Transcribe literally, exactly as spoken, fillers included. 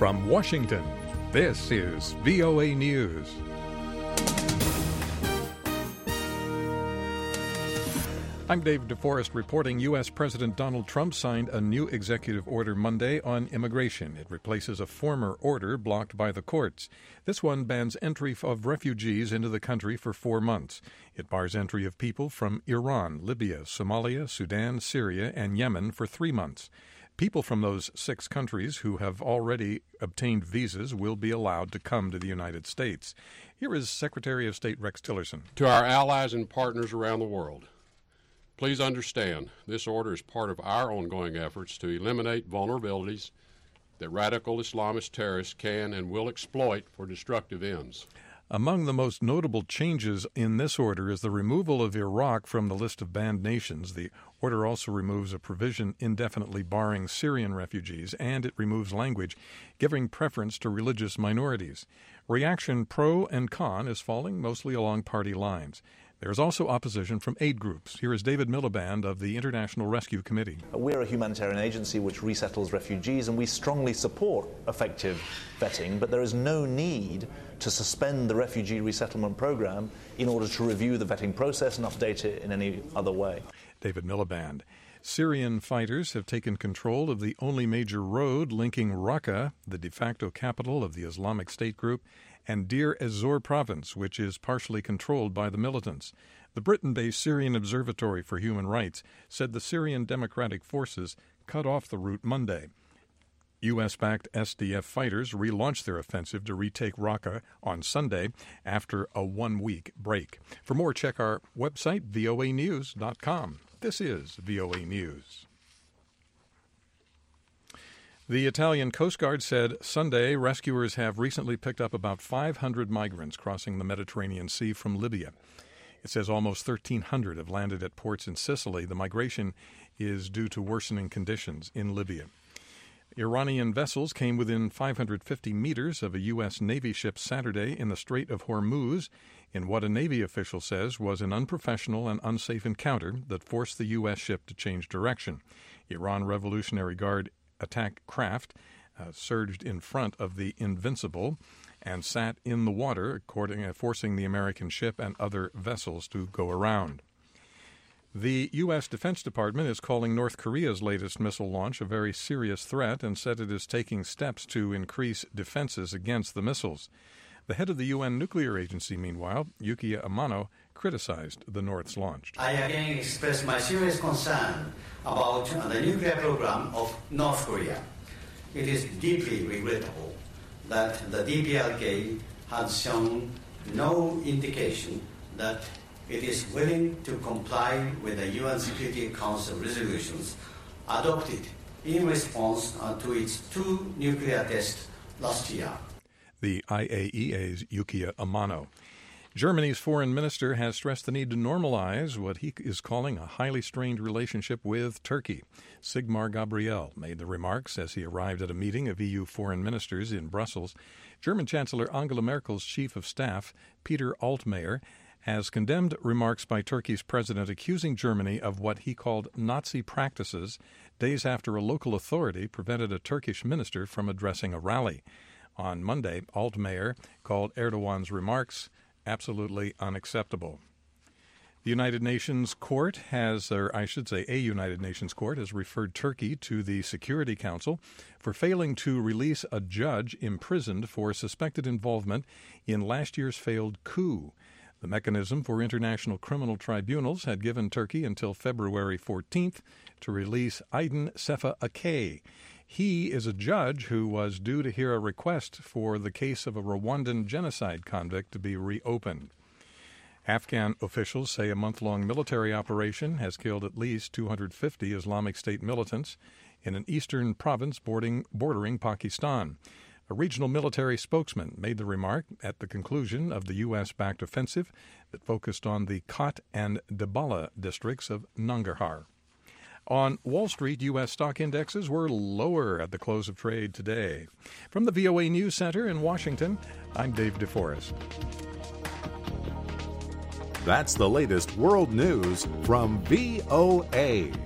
From Washington, this is V O A News. I'm Dave DeForest reporting U S. President Donald Trump signed a new executive order Monday on immigration. It replaces a former order blocked by the courts. This one bans entry of refugees into the country for four months. It bars entry of people from Iran, Libya, Somalia, Sudan, Syria, and Yemen for three months. People from those six countries who have already obtained visas will be allowed to come to the United States. Here is Secretary of State Rex Tillerson. To our allies and partners around the world, please understand this order is part of our ongoing efforts to eliminate vulnerabilities that radical Islamist terrorists can and will exploit for destructive ends. Among the most notable changes in this order is the removal of Iraq from the list of banned nations. The order also removes a provision indefinitely barring Syrian refugees, and it removes language giving preference to religious minorities. Reaction pro and con is falling mostly along party lines. There is also opposition from aid groups. Here is David Miliband of the International Rescue Committee. We're a humanitarian agency which resettles refugees, and we strongly support effective vetting, but there is no need to suspend the refugee resettlement program in order to review the vetting process and update it in any other way. David Miliband. Syrian fighters have taken control of the only major road linking Raqqa, the de facto capital of the Islamic State group, and Deir ez-Zor province, which is partially controlled by the militants. The Britain-based Syrian Observatory for Human Rights said the Syrian Democratic Forces cut off the route Monday. U S-backed S D F fighters relaunched their offensive to retake Raqqa on Sunday after a one-week break. For more, check our website, V O A news dot com. This is V O A News. The Italian Coast Guard said Sunday rescuers have recently picked up about five hundred migrants crossing the Mediterranean Sea from Libya. It says almost thirteen hundred have landed at ports in Sicily. The migration is due to worsening conditions in Libya. Iranian vessels came within five hundred fifty meters of a U S. Navy ship Saturday in the Strait of Hormuz in what a Navy official says was an unprofessional and unsafe encounter that forced the U S ship to change direction. Iran Revolutionary Guard attack craft uh, surged in front of the Invincible and sat in the water, according, uh, forcing the American ship and other vessels to go around. The U S. Defense Department is calling North Korea's latest missile launch a very serious threat and said it is taking steps to increase defenses against the missiles. The head of the U N Nuclear Agency, meanwhile, Yukiya Amano, criticized the North's launch. I again express my serious concern about the nuclear program of North Korea. It is deeply regrettable that the D P R K has shown no indication that it is willing to comply with the U N Security Council resolutions adopted in response uh, to its two nuclear tests last year. The I A E A's Yukiya Amano. Germany's foreign minister has stressed the need to normalize what he is calling a highly strained relationship with Turkey. Sigmar Gabriel made the remarks as he arrived at a meeting of E U foreign ministers in Brussels. German Chancellor Angela Merkel's chief of staff, Peter Altmaier, has condemned remarks by Turkey's president accusing Germany of what he called Nazi practices days after a local authority prevented a Turkish minister from addressing a rally. On Monday, Altmaier called Erdogan's remarks absolutely unacceptable. The United Nations Court has, or I should say a United Nations Court, has referred Turkey to the Security Council for failing to release a judge imprisoned for suspected involvement in last year's failed coup. The mechanism for international criminal tribunals had given Turkey until February fourteenth to release Aydin Sefa Akay. He is a judge who was due to hear a request for the case of a Rwandan genocide convict to be reopened. Afghan officials say a month-long military operation has killed at least two hundred fifty Islamic State militants in an eastern province bordering, bordering Pakistan. A regional military spokesman made the remark at the conclusion of the U S-backed offensive that focused on the Khat and Dibala districts of Nangarhar. On Wall Street, U S stock indexes were lower at the close of trade today. From the V O A News Center in Washington, I'm Dave DeForest. That's the latest world news from V O A.